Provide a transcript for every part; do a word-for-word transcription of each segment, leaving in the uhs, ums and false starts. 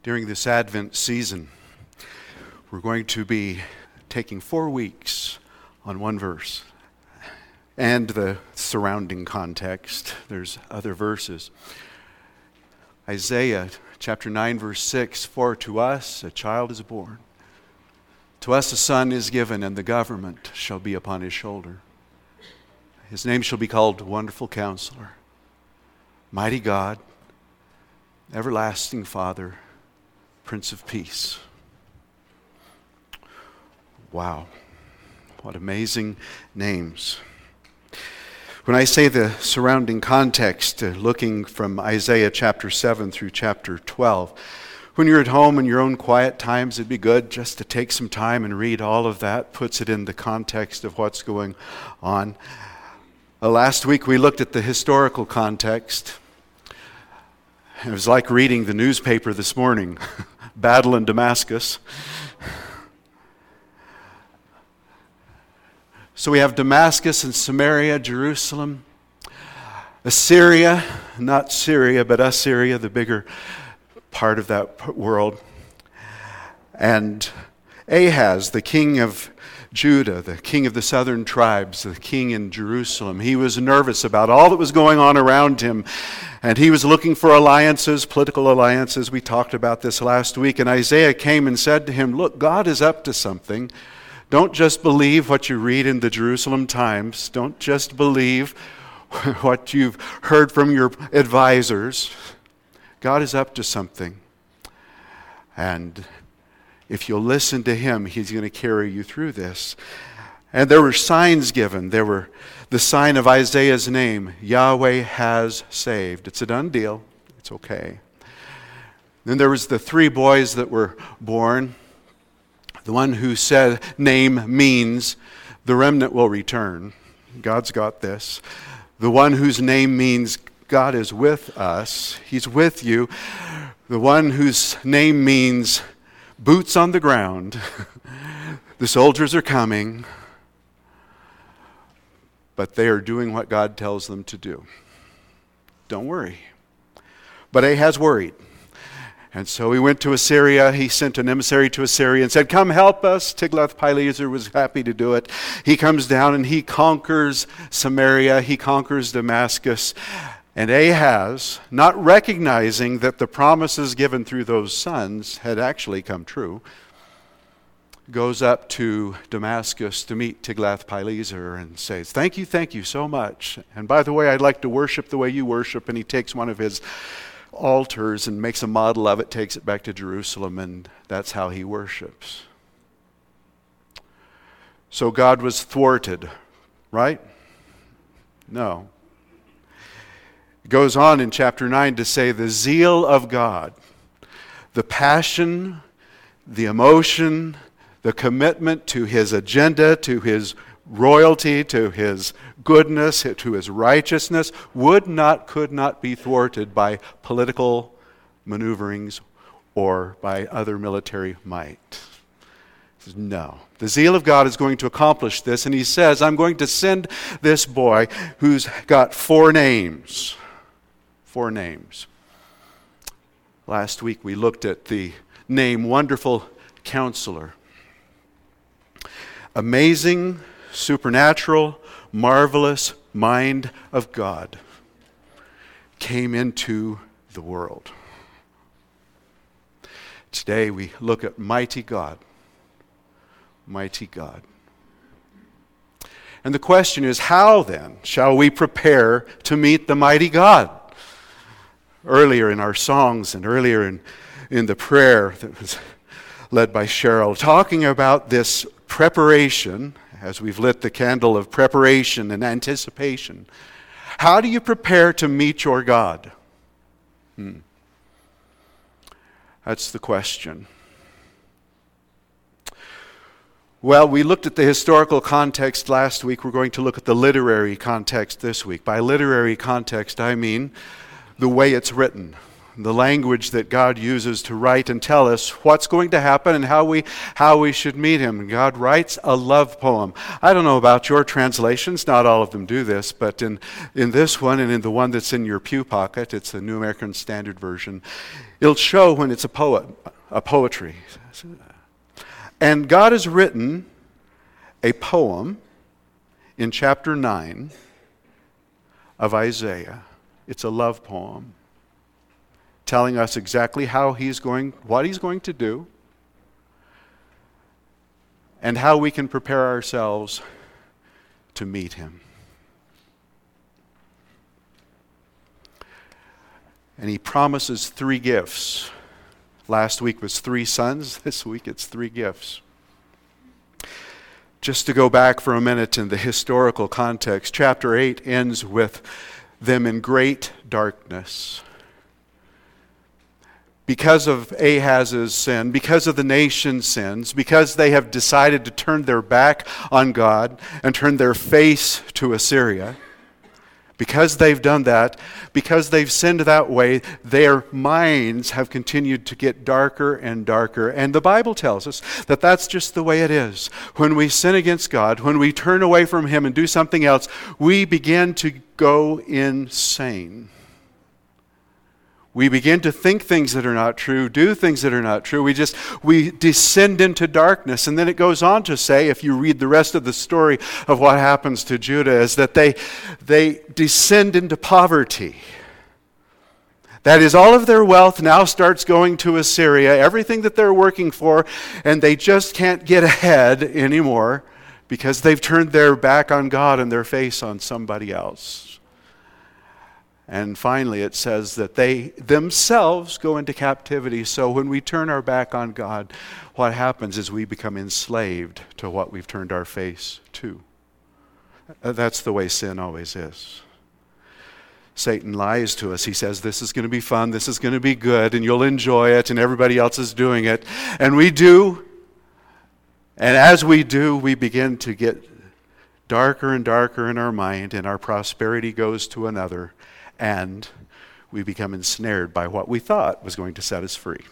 During this Advent season, we're going to be taking four weeks on one verse and the surrounding context. There's other verses. Isaiah chapter nine, verse six, "For to us a child is born, to us a son is given, and the government shall be upon his shoulder. His name shall be called Wonderful Counselor, Mighty God, Everlasting Father, Prince of Peace." Wow, what amazing names. When I say the surrounding context, uh, looking from Isaiah chapter seven through chapter twelve, when you're at home in your own quiet times, it'd be good just to take some time and read all of that, puts it in the context of what's going on. Uh, last week we looked at the historical context. It was like reading the newspaper this morning. Battle in Damascus. So we have Damascus and Samaria, Jerusalem, Assyria, not Syria, but Assyria, the bigger part of that world, and Ahaz, the king of Judah, the king of the southern tribes, the king in Jerusalem. He was nervous about all that was going on around him, and he was looking for alliances, political alliances. We talked about this last week, and Isaiah came and said to him, "Look, God is up to something. Don't just believe what you read in the Jerusalem Times. Don't just believe what you've heard from your advisors. God is up to something. And if you'll listen to him, he's going to carry you through this." And there were signs given. There were the sign of Isaiah's name, Yahweh has saved. It's a done deal. It's okay. Then there was the three boys that were born. The one who said name means the remnant will return. God's got this. The one whose name means God is with us. He's with you. The one whose name means boots on the ground. The soldiers are coming, but they are doing what God tells them to do. Don't worry. But Ahaz worried. And so he went to Assyria. He sent an emissary to Assyria and said, "Come help us." Tiglath-Pileser was happy to do it. He comes down and he conquers Samaria. He conquers Damascus. And Ahaz, not recognizing that the promises given through those sons had actually come true, goes up to Damascus to meet Tiglath-Pileser and says, "Thank you, thank you so much. And by the way, I'd like to worship the way you worship." And he takes one of his altars and makes a model of it, takes it back to Jerusalem, and that's how he worships. So God was thwarted, right? No. It goes on in chapter nine to say the zeal of God, the passion, the emotion, the commitment to his agenda, to his royalty, to his goodness, to his righteousness, would not, could not be thwarted by political maneuverings or by other military might. He says, no. The zeal of God is going to accomplish this, and he says, "I'm going to send this boy who's got four names." Four names. Last week we looked at the name Wonderful Counselor. Amazing, supernatural, marvelous mind of God came into the world. Today we look at mighty God. Mighty God. And the question is, how then shall we prepare to meet the mighty God? Earlier in our songs and earlier in, in the prayer that was led by Cheryl, talking about this preparation, as we've lit the candle of preparation and anticipation. How do you prepare to meet your God? Hmm. That's the question. Well, we looked at the historical context last week. We're going to look at the literary context this week. By literary context, I mean the way it's written. the language that God uses to write and tell us what's going to happen and how we how we should meet him. God writes a love poem. I don't know about your translations, not all of them do this, but in, in this one and in the one that's in your pew pocket, it's the New American Standard Version, it'll show when it's a poet, a poetry. And God has written a poem in chapter nine of Isaiah. It's a love poem, telling us exactly how he's going, what he's going to do, and how we can prepare ourselves to meet him. And he promises three gifts. Last week was three sons. This week it's three gifts. Just to go back for a minute in the historical context, chapter eight ends with them in great darkness. Because of Ahaz's sin, because of the nation's sins, because they have decided to turn their back on God and turn their face to Assyria, because they've done that, because they've sinned that way, their minds have continued to get darker and darker. And the Bible tells us that that's just the way it is. When we sin against God, when we turn away from him and do something else, we begin to go insane. We begin to think things that are not true, do things that are not true. We just, we descend into darkness. And then it goes on to say, if you read the rest of the story of what happens to Judah, is that they, they descend into poverty. That is, all of their wealth now starts going to Assyria, everything that they're working for, and they just can't get ahead anymore because they've turned their back on God and their face on somebody else. And finally, it says that they themselves go into captivity. So when we turn our back on God, what happens is we become enslaved to what we've turned our face to. That's the way sin always is. Satan lies to us. He says, this is going to be fun, this is going to be good, and you'll enjoy it, and everybody else is doing it. And we do. And as we do, we begin to get darker and darker in our mind, and our prosperity goes to another. And we become ensnared by what we thought was going to set us free.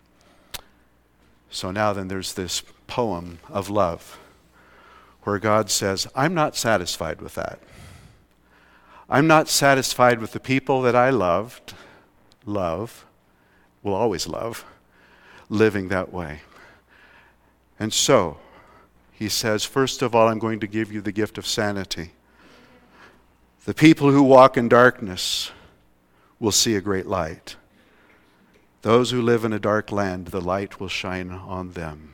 So now then there's this poem of love where God says, I'm not satisfied with that. I'm not satisfied with the people that I loved, love, will always love, living that way. And so, he says, first of all, I'm going to give you the gift of sanity. The people who walk in darkness will see a great light. Those who live in a dark land, the light will shine on them.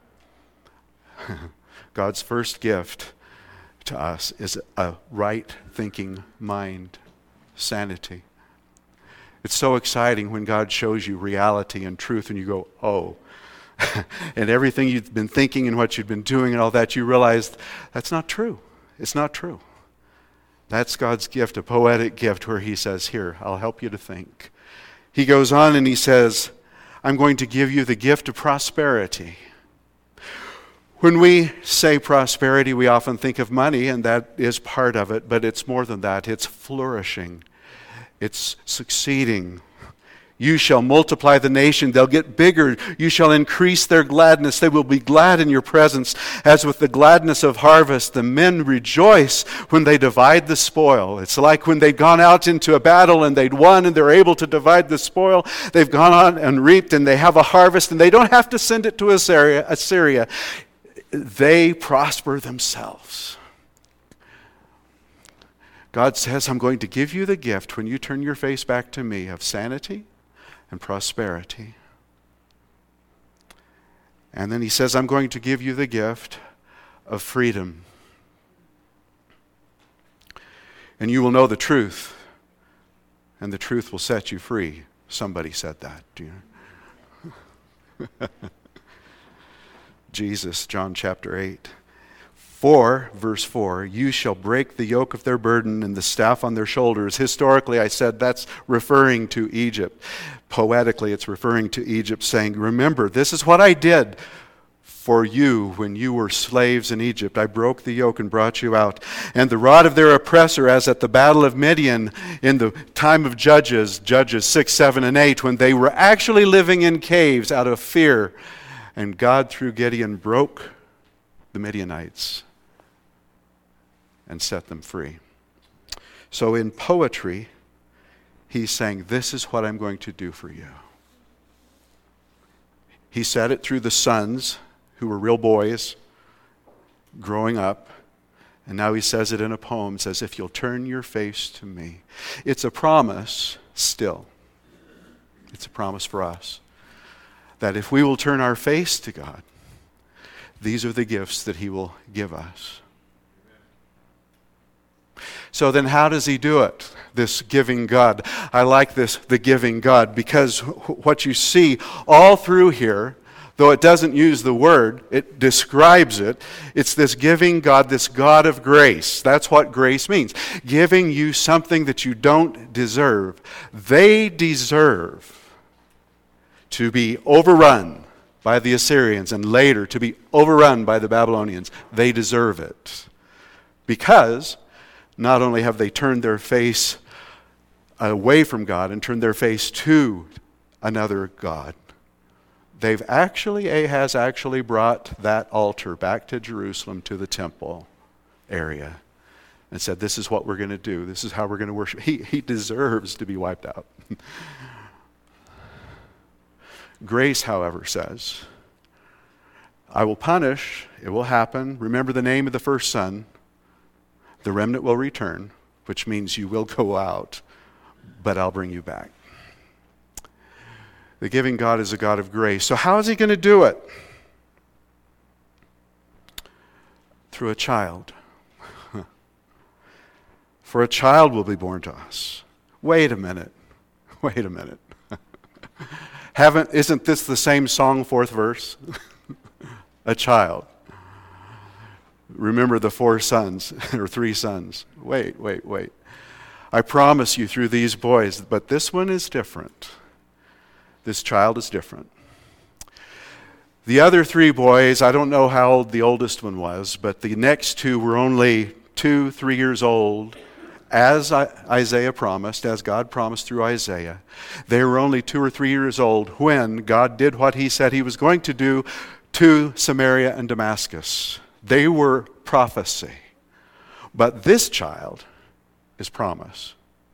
God's first gift to us is a right thinking mind, sanity. It's so exciting when God shows you reality and truth and you go, oh. And everything you've been thinking and what you've been doing and all that, you realize that's not true. It's not true. That's God's gift, a poetic gift where he says, here, I'll help you to think. He goes on and he says, I'm going to give you the gift of prosperity. When we say prosperity, we often think of money, and that is part of it, but it's more than that. It's flourishing. It's succeeding. You shall multiply the nation. They'll get bigger. You shall increase their gladness. They will be glad in your presence. As with the gladness of harvest, the men rejoice when they divide the spoil. It's like when they'd gone out into a battle and they'd won and they're able to divide the spoil. They've gone on and reaped and they have a harvest and they don't have to send it to Assyria. Assyria. They prosper themselves. God says, I'm going to give you the gift when you turn your face back to me of sanity and prosperity. And then he says, I'm going to give you the gift of freedom. And you will know the truth, and the truth will set you free. Somebody said that. Do you know? Jesus, John chapter eight. For, verse four, you shall break the yoke of their burden and the staff on their shoulders. Historically, I said that's referring to Egypt. Poetically, it's referring to Egypt, saying, remember, this is what I did for you when you were slaves in Egypt. I broke the yoke and brought you out. And the rod of their oppressor, as at the battle of Midian in the time of Judges, Judges six, seven, and eight, when they were actually living in caves out of fear. And God, through Gideon, broke the Midianites and set them free. So in poetry, he's saying, this is what I'm going to do for you. He said it through the sons who were real boys growing up. And now he says it in a poem. It says, if you'll turn your face to me. It's a promise still. It's a promise for us. That if we will turn our face to God, these are the gifts that he will give us. So then how does he do it, this giving God? I like this, the giving God, because what you see all through here, though it doesn't use the word, it describes it. It's this giving God, this God of grace. That's what grace means. Giving you something that you don't deserve. They deserve to be overrun by the Assyrians and later to be overrun by the Babylonians. They deserve it. Because not only have they turned their face away from God and turned their face to another God, they've actually, Ahaz actually brought that altar back to Jerusalem, to the temple area, and said, this is what we're going to do. This is how we're going to worship. He, he deserves to be wiped out. Grace, however, says, I will punish, it will happen. Remember the name of the first son. The remnant will return, which means you will go out, but I'll bring you back. The giving God is a God of grace. So how is he going to do it? Through a child. For a child will be born to us. Wait a minute. Wait a minute. Haven't, isn't this the same song, fourth verse? A child. Remember the four sons, or three sons. Wait, wait, wait. I promise you through these boys, but this one is different. This child is different. The other three boys, I don't know how old the oldest one was, but the next two were only two, three years old, as Isaiah promised, as God promised through Isaiah. They were only two or three years old when God did what he said he was going to do to Samaria and Damascus. They were prophecy. But this child is promise.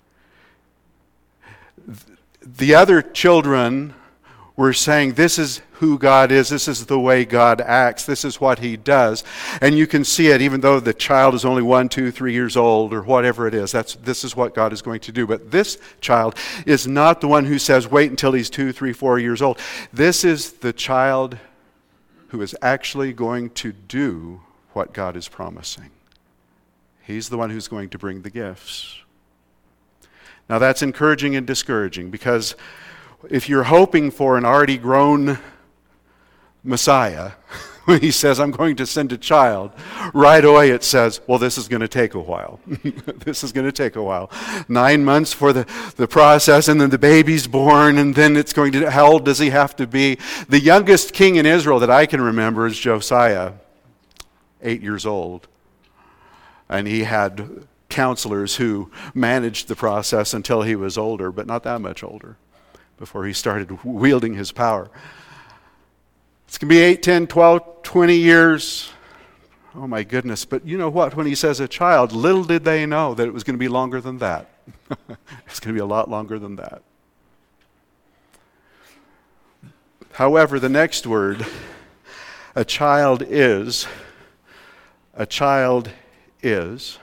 The other children were saying, this is who God is, this is the way God acts, this is what he does. And you can see it even though the child is only one, two, three years old or whatever it is. That's, this is what God is going to do. But this child is not the one who says, wait until he's two, three, four years old. This is the child who is actually going to do what God is promising. He's the one who's going to bring the gifts. Now that's encouraging and discouraging, because if you're hoping for an already grown Messiah, when he says, I'm going to send a child, right away it says, well, this is going to take a while. This is going to take a while. Nine months for the, the process, and then the baby's born, and then it's going to, how old does he have to be? The youngest king in Israel that I can remember is Josiah, eight years old. And he had counselors who managed the process until he was older, but not that much older, before he started wielding his power. It's going to be eight, ten, twelve, twenty years. Oh my goodness. But you know what? When he says a child, little did they know that it was going to be longer than that. It's going to be a lot longer than that. However, the next word, a child is, a child is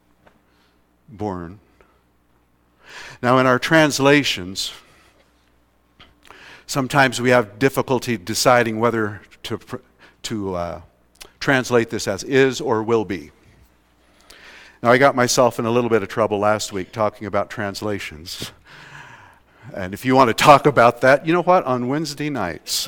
born. Now in our translations, sometimes we have difficulty deciding whether to, to uh, translate this as is or will be. Now I got myself in a little bit of trouble last week talking about translations. And if you want to talk about that, you know what? On Wednesday nights.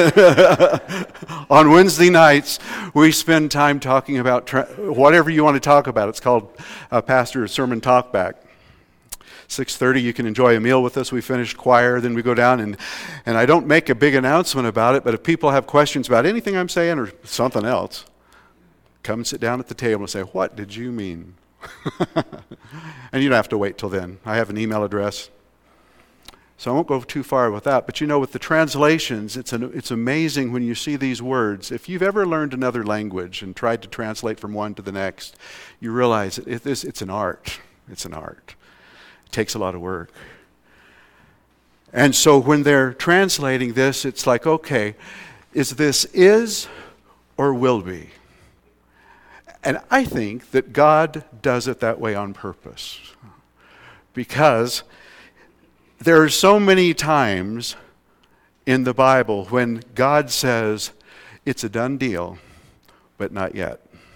On Wednesday nights, we spend time talking about tra- whatever you want to talk about. It's called uh, Pastor's Sermon Talkback. six thirty, you can enjoy a meal with us. We finished choir, then we go down, and, and I don't make a big announcement about it, but if people have questions about anything I'm saying or something else, come and sit down at the table and say, what did you mean? And you don't have to wait till then. I have an email address. So I won't go too far with that. But you know, with the translations, it's an, it's amazing when you see these words. If you've ever learned another language and tried to translate from one to the next, you realize it, it, it's, it's an art. It's an art. It takes a lot of work. And so when they're translating this, it's like, okay, is this is or will be? And I think that God does it that way on purpose. Because there are so many times in the Bible when God says, it's a done deal, but not yet.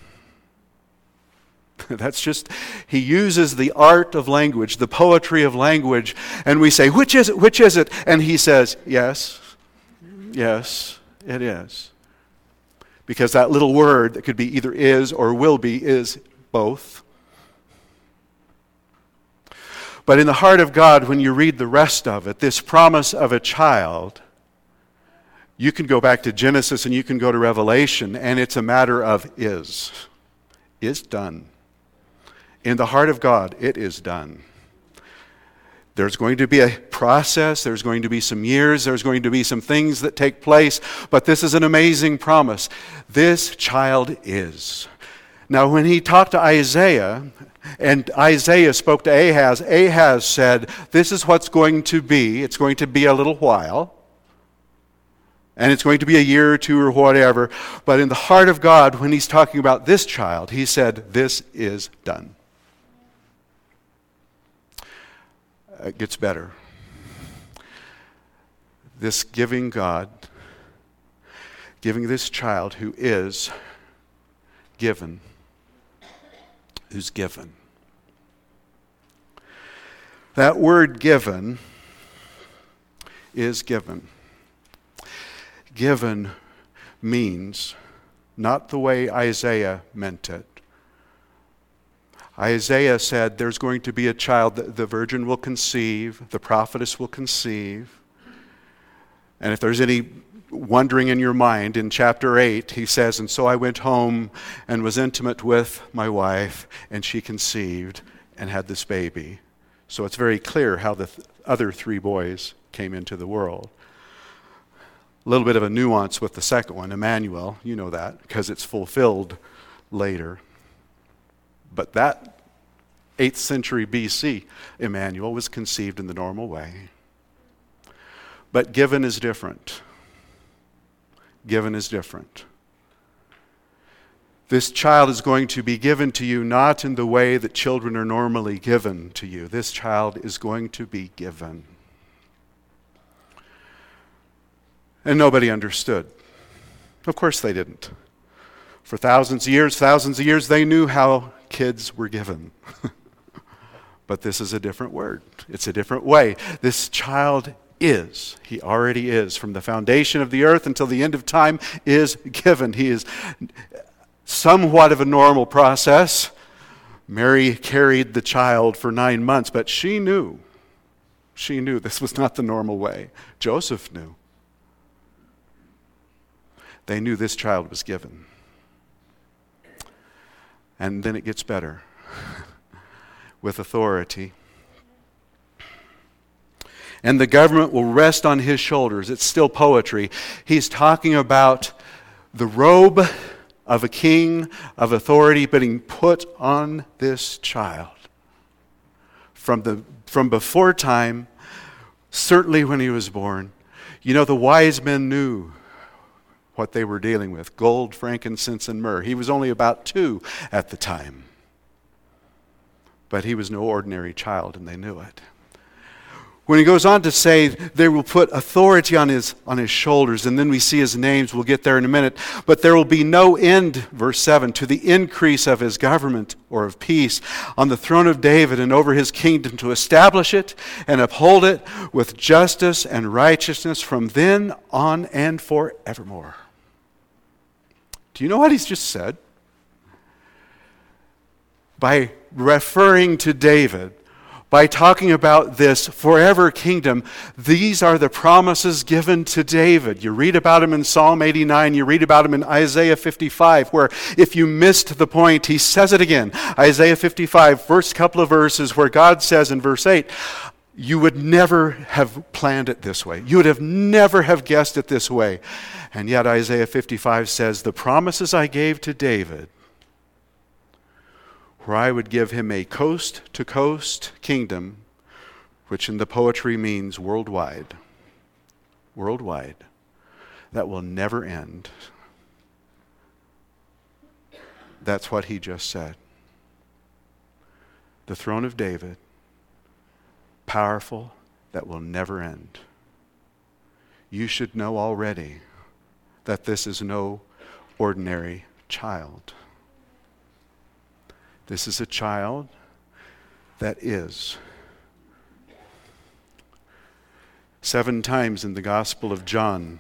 That's just, he uses the art of language, the poetry of language, and we say, which is it, which is it? And he says, yes, yes, it is. Because that little word that could be either is or will be is both. But in the heart of God, when you read the rest of it, this promise of a child, you can go back to Genesis and you can go to Revelation, and it's a matter of is. Is done. In the heart of God, it is done. There's going to be a process, there's going to be some years, there's going to be some things that take place, but this is an amazing promise. This child is. Now, when he talked to Isaiah, and Isaiah spoke to Ahaz, Ahaz said, this is what's going to be. It's going to be a little while. And it's going to be a year or two or whatever. But in the heart of God, when he's talking about this child, he said, this is done. It gets better. This giving God, giving this child who is given, who's given. That word given is given. Given means not the way Isaiah meant it. Isaiah said there's going to be a child, the virgin will conceive, the prophetess will conceive. And if there's any wondering in your mind, in chapter eight, he says, and so I went home and was intimate with my wife, and she conceived and had this baby. So it's very clear how the th- other three boys came into the world. A little bit of a nuance with the second one, Emmanuel, you know that, because it's fulfilled later. But that eighth century B C, Emmanuel was conceived in the normal way. But given is different. Given is different. This child is going to be given to you not in the way that children are normally given to you. This child is going to be given. And nobody understood. Of course they didn't. For thousands of years, thousands of years, they knew how kids were given. But this is a different word. It's a different way. This child is. He already is. From the foundation of the earth until the end of time is given. He is somewhat of a normal process. Mary carried the child for nine months, but she knew. She knew this was not the normal way. Joseph knew. They knew this child was given. And then it gets better. With authority. And the government will rest on his shoulders. It's still poetry. He's talking about the robe of a king of authority being put on this child. From the from before time, certainly when he was born. You know, the wise men knew what they were dealing with. Gold, frankincense, and myrrh. He was only about two at the time. But he was no ordinary child, and they knew it. When he goes on to say they will put authority on his on his shoulders, and then we see his names, we'll get there in a minute, but there will be no end, verse seven, to the increase of his government or of peace on the throne of David and over his kingdom, to establish it and uphold it with justice and righteousness from then on and forevermore. Do you know what he's just said? By referring to David, by talking about this forever kingdom. These are the promises given to David. You read about him in Psalm eighty-nine, you read about him in Isaiah fifty-five, where if you missed the point, he says it again. Isaiah fifty-five, first couple of verses, where God says in verse eight, you would never have planned it this way. You would have never have guessed it this way. And yet Isaiah fifty-five says, the promises I gave to David, where I would give him a coast-to-coast kingdom, which in the poetry means worldwide, worldwide, that will never end. That's what he just said. The throne of David, powerful, that will never end. You should know already that this is no ordinary child. This is a child that is. Seven times in the Gospel of John,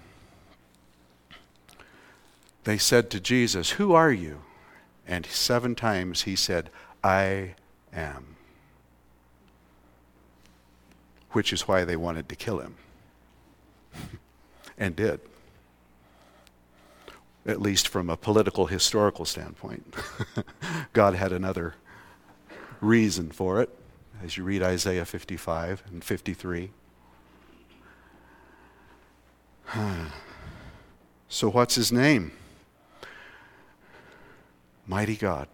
they said to Jesus, who are you? And seven times he said, I am. Which is why they wanted to kill him. And did. At least from a political, historical standpoint. God had another reason for it, as you read Isaiah fifty-five and fifty-three. So what's his name? Mighty God.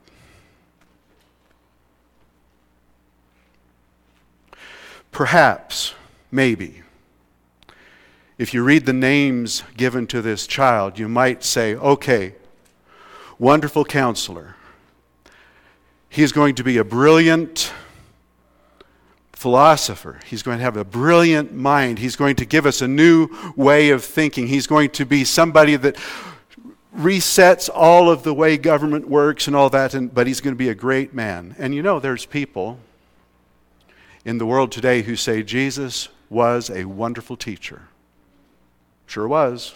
Perhaps, maybe, if you read the names given to this child, you might say, okay, wonderful counselor. He's going to be a brilliant philosopher. He's going to have a brilliant mind. He's going to give us a new way of thinking. He's going to be somebody that resets all of the way government works and all that, and, but he's going to be a great man. And you know, there's people in the world today who say Jesus was a wonderful teacher. Sure was.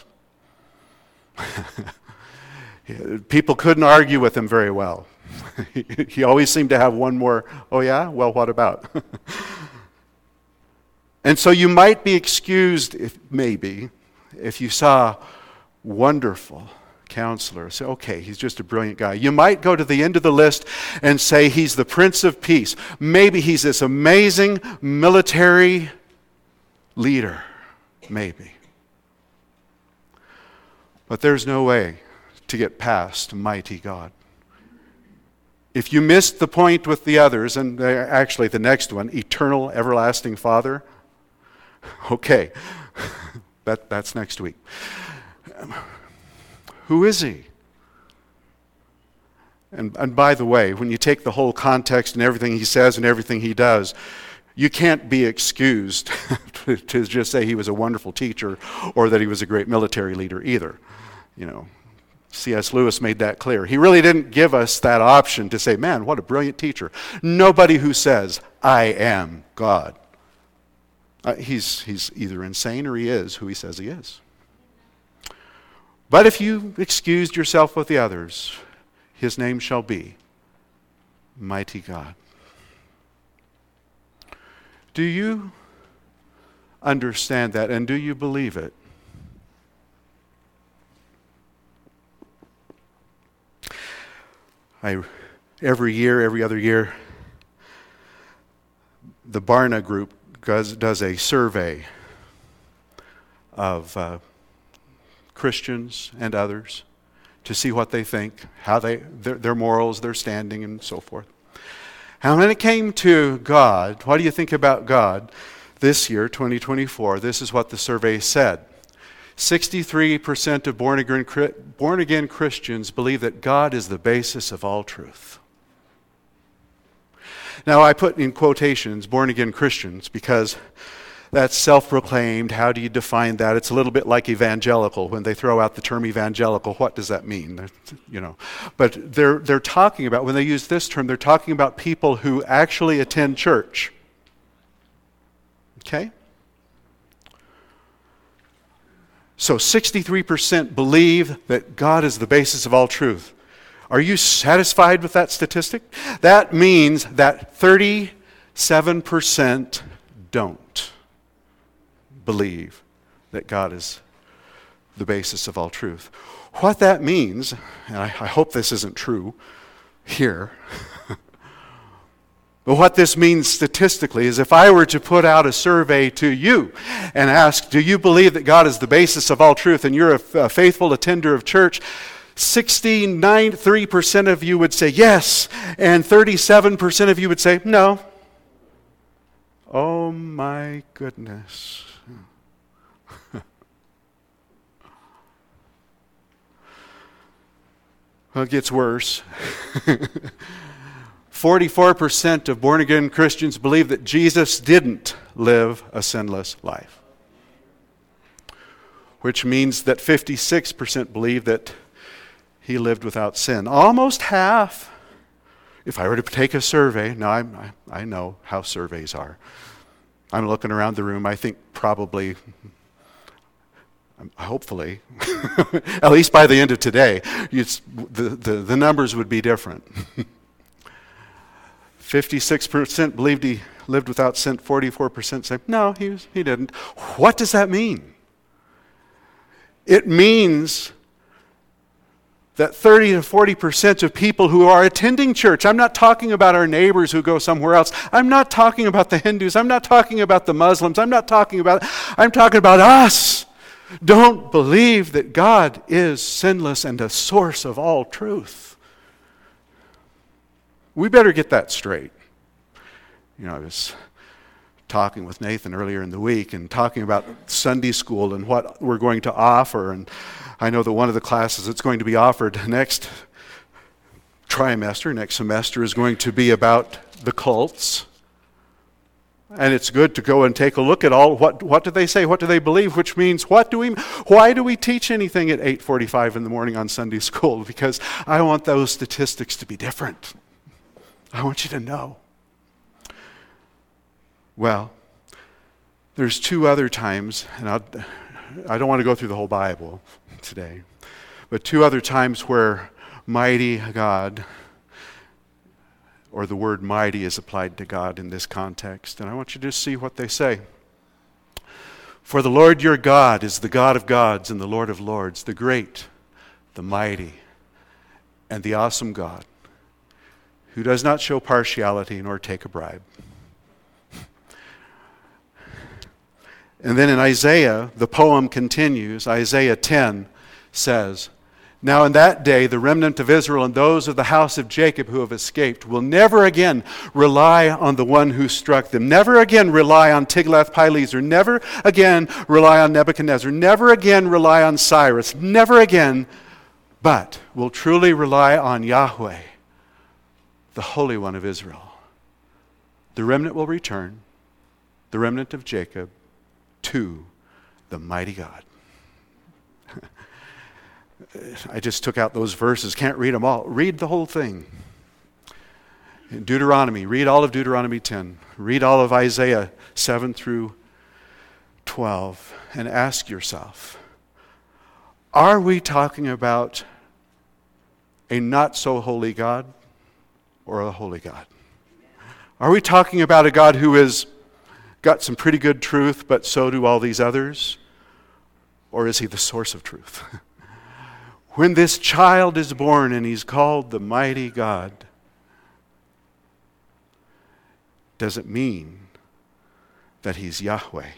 People couldn't argue with him very well. He always seemed to have one more, oh yeah? Well, what about? And so you might be excused, if, maybe, if you saw wonderful counselor. Say, okay, he's just a brilliant guy. You might go to the end of the list and say he's the Prince of Peace. Maybe he's this amazing military leader. Maybe. But there's no way to get past mighty God. If you missed the point with the others, and actually the next one, eternal, everlasting Father, okay, that, that's next week. Who is he? And, and by the way, when you take the whole context and everything he says and everything he does, you can't be excused to, to just say he was a wonderful teacher or that he was a great military leader either. You know, C S Lewis made that clear. He really didn't give us that option to say, man, what a brilliant teacher. Nobody who says, I am God. Uh, he's, he's either insane or he is who he says he is. But if you excused yourself with the others, his name shall be Mighty God. Do you understand that, and do you believe it? I, every year, every other year, the Barna Group does, does a survey of uh, Christians and others to see what they think, how they their, their morals, their standing, and so forth. And when it came to God, what do you think about God this year, twenty twenty-four? This is what the survey said. sixty-three percent of born again, born again Christians believe that God is the basis of all truth. Now, I put in quotations born again Christians because that's self-proclaimed. How do you define that? It's a little bit like evangelical. When they throw out the term evangelical, what does that mean? You know, but they're they're talking about, when they use this term, they're talking about people who actually attend church. Okay? So sixty-three percent believe that God is the basis of all truth. Are you satisfied with that statistic? That means that thirty seven percent don't believe that God is the basis of all truth. What that means, and I, I hope this isn't true here, but what this means statistically is if I were to put out a survey to you and ask, do you believe that God is the basis of all truth, and you're a, a faithful attender of church, sixty-nine, three percent of you would say yes, and thirty-seven percent of you would say no. Oh my goodness. Well, it gets worse. forty-four percent of born-again Christians believe that Jesus didn't live a sinless life, which means that fifty-six percent believe that he lived without sin. Almost half. If I were to take a survey, now I'm, I, I know how surveys are. I'm looking around the room. I think probably, hopefully, at least by the end of today, it's, the, the, the numbers would be different. fifty-six percent believed he lived without sin. forty-four percent say, no, he, was, he didn't. What does that mean? It means that thirty to forty percent of people who are attending church, I'm not talking about our neighbors who go somewhere else. I'm not talking about the Hindus. I'm not talking about the Muslims. I'm not talking about, I'm talking about us. Don't believe that God is sinless and the source of all truth. We better get that straight. You know, I was talking with Nathan earlier in the week and talking about Sunday school and what we're going to offer, and I know that one of the classes that's going to be offered next trimester, next semester, is going to be about the cults. And it's good to go and take a look at all, what, what do they say, what do they believe, which means what do we, why do we teach anything at eight forty-five in the morning on Sunday school? Because I want those statistics to be different. I want you to know. Well, there's two other times, and I'll, I don't want to go through the whole Bible today, but two other times where mighty God, or the word mighty, is applied to God in this context. And I want you to see what they say. For the Lord your God is the God of gods and the Lord of lords, the great, the mighty, and the awesome God, who does not show partiality nor take a bribe. And then in Isaiah, the poem continues. Isaiah ten says, now in that day, the remnant of Israel and those of the house of Jacob who have escaped will never again rely on the one who struck them. Never again rely on Tiglath-Pileser. Never again rely on Nebuchadnezzar. Never again rely on Cyrus. Never again, but will truly rely on Yahweh, the Holy One of Israel. The remnant will return, the remnant of Jacob, to the mighty God. I just took out those verses. Can't read them all. Read the whole thing. In Deuteronomy, read all of Deuteronomy ten. Read all of Isaiah seven through twelve. And ask yourself, are we talking about a not so holy God or a holy God? Are we talking about a God who has got some pretty good truth, but so do all these others? Or is he the source of truth? When this child is born and he's called the mighty God, does it mean that he's Yahweh?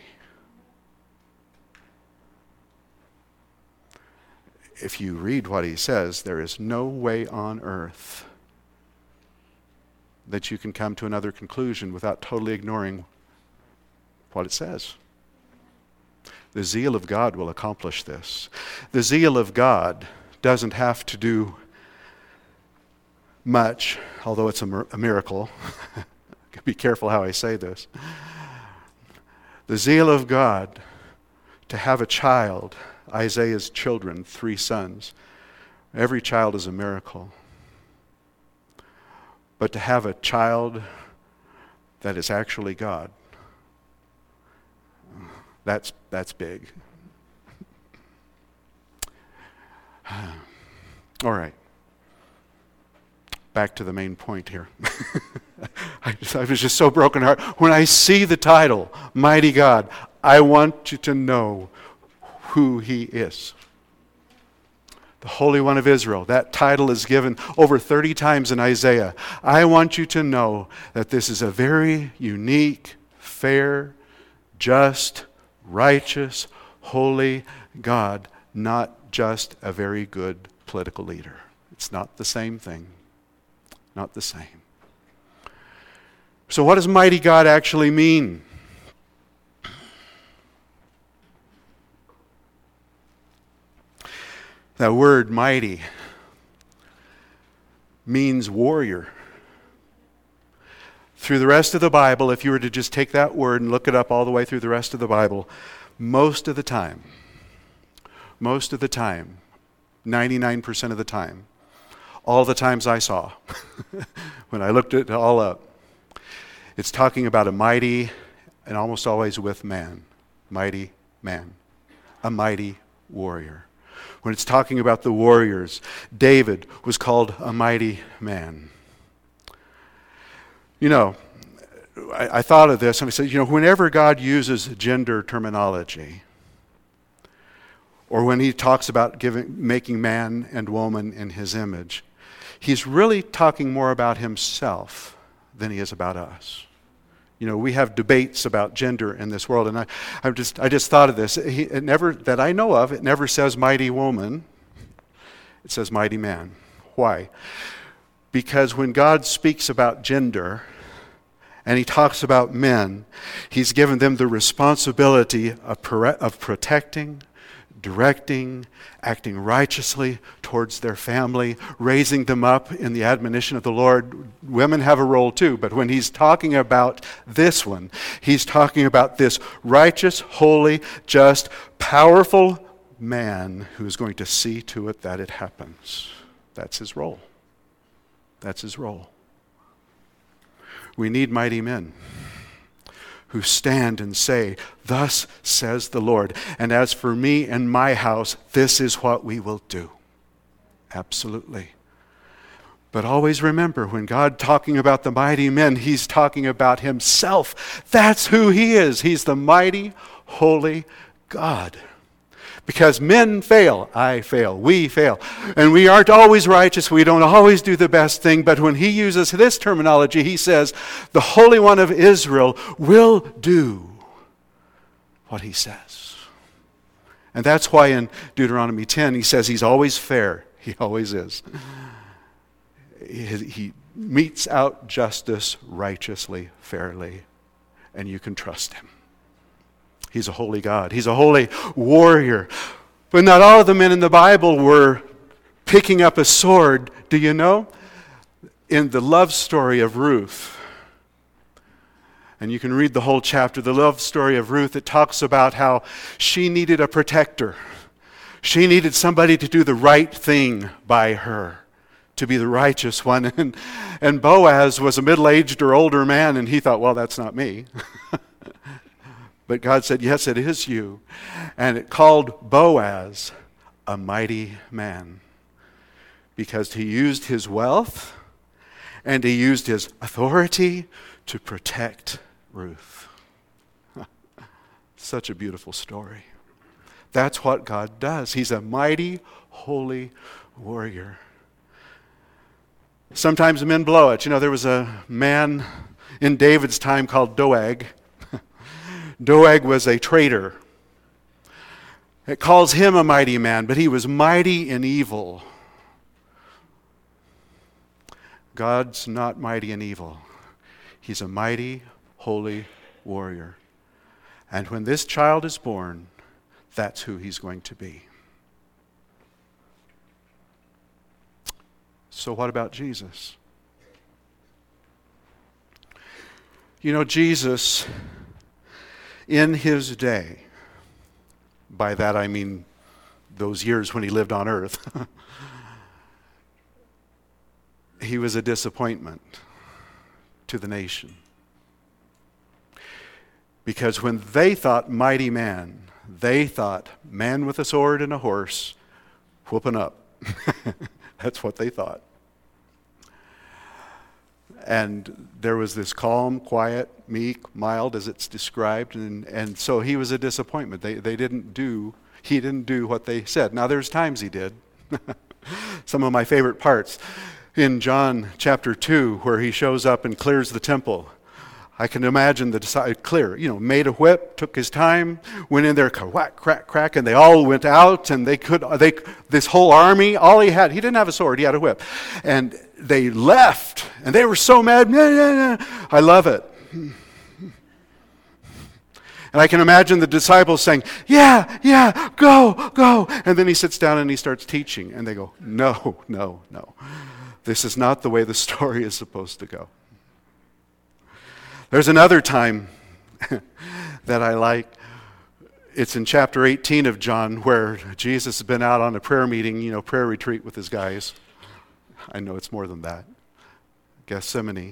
If you read what he says, there is no way on earth that you can come to another conclusion without totally ignoring what it says. The zeal of God will accomplish this. The zeal of God doesn't have to do much, although it's a, mir- a miracle. Be careful how I say this. The zeal of God to have a child, Isaiah's children, three sons. Every child is a miracle. But to have a child that is actually God, that's that's big. All right. back to the main point here. I, just, I was just so broken heart. When I see the title, Mighty God, I want you to know who he is. The Holy One of Israel. That title is given over thirty times in Isaiah. I want you to know that this is a very unique, fair, just, righteous, holy God, not just a very good political leader. It's not the same thing. Not the same. So what does mighty God actually mean? That word mighty means warrior. Through the rest of the Bible, if you were to just take that word and look it up all the way through the rest of the Bible, most of the time, most of the time, ninety-nine percent of the time, all the times I saw, when I looked it all up, it's talking about a mighty, and almost always with man, mighty man, a mighty warrior. When it's talking about the warriors, David was called a mighty man. You know, I, I thought of this and I said, you know, whenever God uses gender terminology, or when he talks about giving, making man and woman in his image, he's really talking more about himself than he is about us. You know, we have debates about gender in this world, and I, I just, I just thought of this. He, it never, that I know of, it never says mighty woman. It says mighty man. Why? Because when God speaks about gender, and he talks about men, he's given them the responsibility of, of protecting, directing, acting righteously towards their family, raising them up in the admonition of the Lord. Women have a role too, but when he's talking about this one, he's talking about this righteous, holy, just, powerful man who is going to see to it that it happens. That's his role. That's his role. We need mighty men who stand and say, thus says the Lord. And as for me and my house, this is what we will do. Absolutely. But always remember, when God talking about the mighty men, he's talking about himself. That's who he is. He's the mighty, holy God. Because men fail, I fail, we fail. And we aren't always righteous, we don't always do the best thing, but when he uses this terminology, he says, the Holy One of Israel will do what he says. And that's why in Deuteronomy ten, he says he's always fair. He always is. He, he metes out justice righteously, fairly, and you can trust him. He's a holy God. He's a holy warrior. But not all of the men in the Bible were picking up a sword. Do you know? In the love story of Ruth, and you can read the whole chapter, the love story of Ruth, it talks about how she needed a protector. She needed somebody to do the right thing by her, to be the righteous one. And, and Boaz was a middle-aged or older man, and he thought, well, that's not me. But God said, yes, it is you. And it called Boaz a mighty man because he used his wealth and he used his authority to protect Ruth. Such a beautiful story. That's what God does. He's a mighty, holy warrior. Sometimes men blow it. You know, there was a man in David's time called Doeg. Doeg was a traitor. It calls him a mighty man, but he was mighty in evil. God's not mighty in evil. He's a mighty, holy warrior. And when this child is born, that's who he's going to be. So what about Jesus? You know, Jesus, in his day, by that I mean those years when he lived on earth, he was a disappointment to the nation. Because when they thought mighty man, they thought man with a sword and a horse whooping up. That's what they thought. And there was this calm, quiet, meek, mild, as it's described, and, and so he was a disappointment. They they didn't do, he didn't do what they said. Now there's times he did. Some of my favorite parts in John chapter two, where he shows up and clears the temple. I can imagine the disciples clear, you know, made a whip, took his time, went in there, whack, crack, crack, and they all went out, and they could, they, this whole army, all he had, he didn't have a sword, he had a whip. And they left, and they were so mad. Nah, nah, nah. I love it. And I can imagine the disciples saying, yeah, yeah, go, go. And then he sits down and he starts teaching, and they go, no, no, no. This is not the way the story is supposed to go. There's another time that I like. It's in chapter eighteen of John, where Jesus has been out on a prayer meeting, you know, prayer retreat with his guys. I know it's more than that. Gethsemane.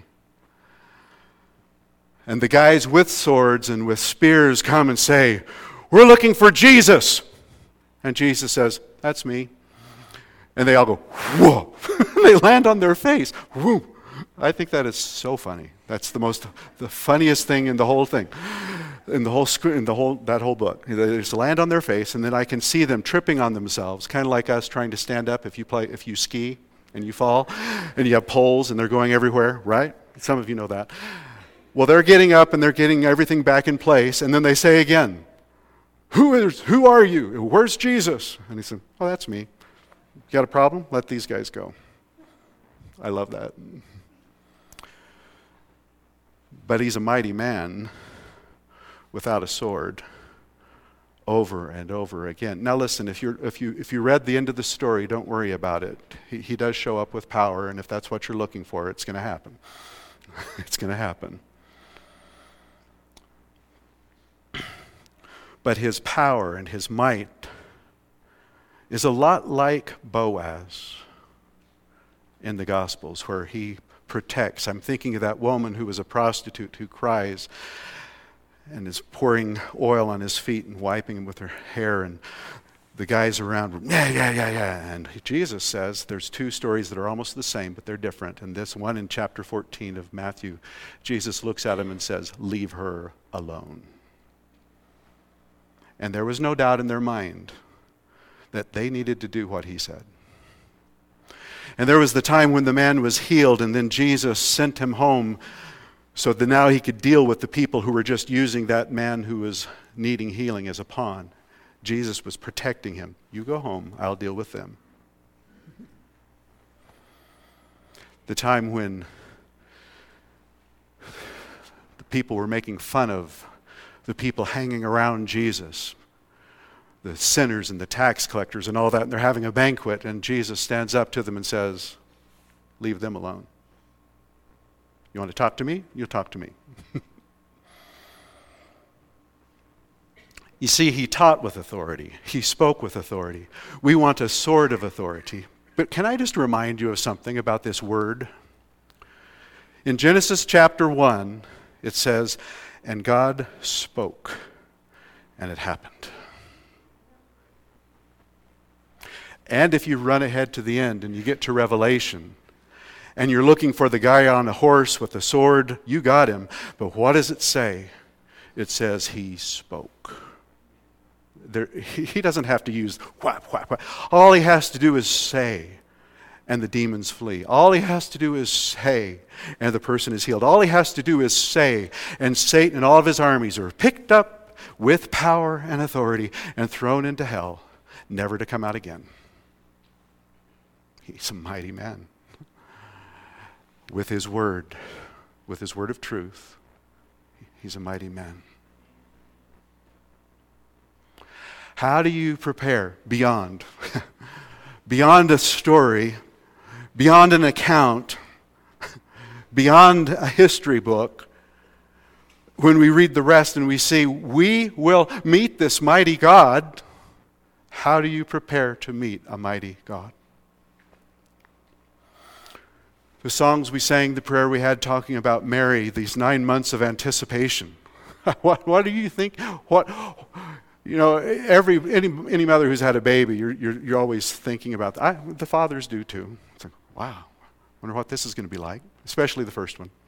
And the guys with swords and with spears come and say, we're looking for Jesus. And Jesus says, that's me. And they all go, whoa. They land on their face. Whoa. I think that is so funny. That's the most, the funniest thing in the whole thing, in the whole in the whole that whole book. They just land on their face, and then I can see them tripping on themselves, kind of like us trying to stand up if you play if you ski and you fall, and you have poles and they're going everywhere, right? Some of you know that. Well, they're getting up and they're getting everything back in place, and then they say again, "Who is? Who are you? Where's Jesus?" And he said, "Oh, that's me. You got a problem? Let these guys go." I love that. But he's a mighty man without a sword, over and over again. Now listen, if you if you if you read the end of the story, don't worry about it. He, he does show up with power, and if that's what you're looking for, it's going to happen. It's going to happen. But his power and his might is a lot like Boaz in the Gospels, where he protects. I'm thinking of that woman who was a prostitute who cries and is pouring oil on his feet and wiping him with her hair, and the guys around, yeah, yeah, yeah, yeah. And Jesus says, there's two stories that are almost the same, but they're different. And this one in chapter fourteen of Matthew, Jesus looks at him and says, leave her alone. And there was no doubt in their mind that they needed to do what he said. And there was the time when the man was healed, and then Jesus sent him home so that now he could deal with the people who were just using that man who was needing healing as a pawn. Jesus was protecting him. You go home, I'll deal with them. The time when the people were making fun of the people hanging around Jesus, the sinners and the tax collectors and all that, and they're having a banquet, and Jesus stands up to them and says, leave them alone. You want to talk to me? You'll talk to me. You see, he taught with authority. He spoke with authority. We want a sword of authority. But can I just remind you of something about this word? In Genesis chapter one, it says, and God spoke, and it happened. And if you run ahead to the end and you get to Revelation, and you're looking for the guy on a horse with a sword, you got him. But what does it say? It says he spoke. There, he doesn't have to use whap, whap, whap. All he has to do is say, and the demons flee. All he has to do is say, and the person is healed. All he has to do is say, and Satan and all of his armies are picked up with power and authority and thrown into hell, never to come out again. He's a mighty man. With his word, with his word of truth, he's a mighty man. How do you prepare beyond? Beyond a story, beyond an account, beyond a history book, when we read the rest and we see we will meet this mighty God, how do you prepare to meet a mighty God? The songs we sang, the prayer we had talking about Mary, these nine months of anticipation. what, what do you think? What, you know, every any any mother who's had a baby, you're you're, you're always thinking about that. I, the fathers do too. It's like, wow, wonder what this is going to be like. especially the first one.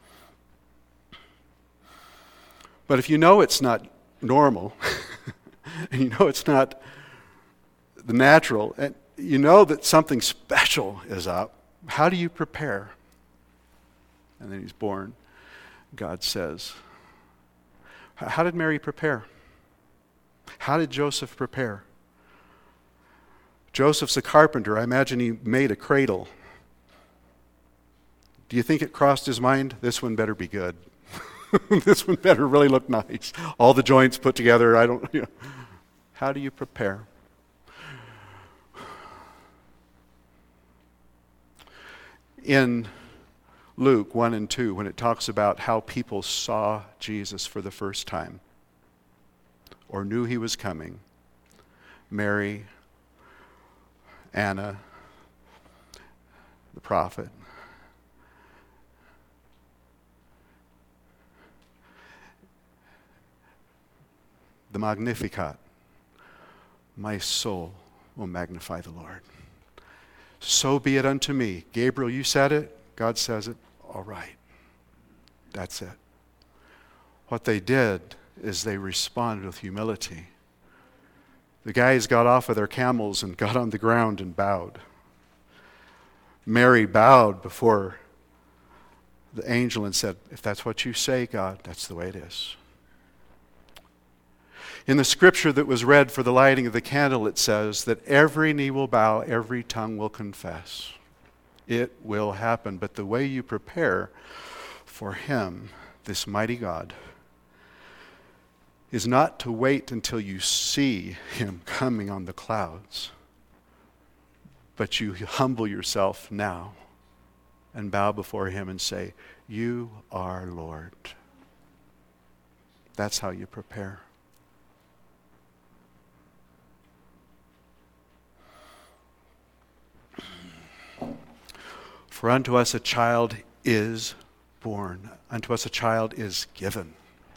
But if you know it's not normal, and you know it's not the natural, and you know that something special is up, how do you prepare? And then he's born, God says. How did Mary prepare? How did Joseph prepare? Joseph's a carpenter. I imagine he made a cradle. Do you think it crossed his mind, this one better be good? This one better really look nice. All the joints put together. I don't, you know. How do you prepare? In Luke one and two, when it talks about how people saw Jesus for the first time or knew he was coming, Mary, Anna, the prophet, the Magnificat, my soul will magnify the Lord. So be it unto me. Gabriel, you said it. God says it. All right. That's it. What they did is they responded with humility. The guys got off of their camels and got on the ground and bowed. Mary bowed before the angel and said, if that's what you say, God, that's the way it is. In the scripture that was read for the lighting of the candle, it says that every knee will bow, every tongue will confess. It will happen. But the way you prepare for him, this mighty God, is not to wait until you see him coming on the clouds, but you humble yourself now and bow before him and say, you are Lord. That's how you prepare. For unto us a child is born, unto us a child is given.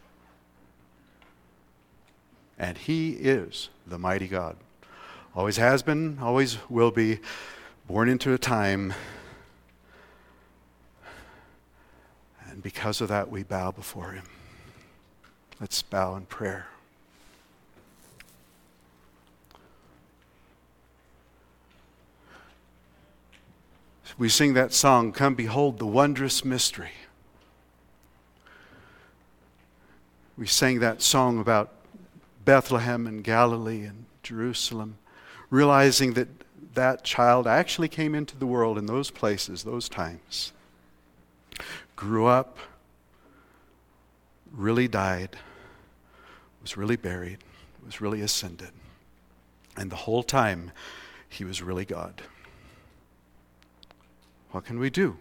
And he is the mighty God. Always has been, always will be, born into a time. And because of that, we bow before him. Let's bow in prayer. We sing that song, Come Behold the Wondrous Mystery. We sang that song about Bethlehem and Galilee and Jerusalem, realizing that that child actually came into the world in those places, those times. Grew up, really died, was really buried, was really ascended. And the whole time, he was really God. What can we do?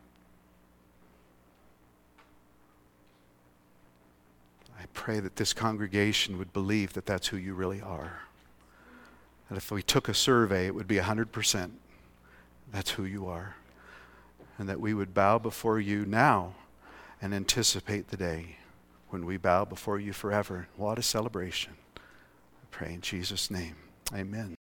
I pray that this congregation would believe that that's who you really are. That if we took a survey, it would be one hundred percent. That's who you are. And that we would bow before you now and anticipate the day when we bow before you forever. What a celebration. I pray in Jesus' name. Amen.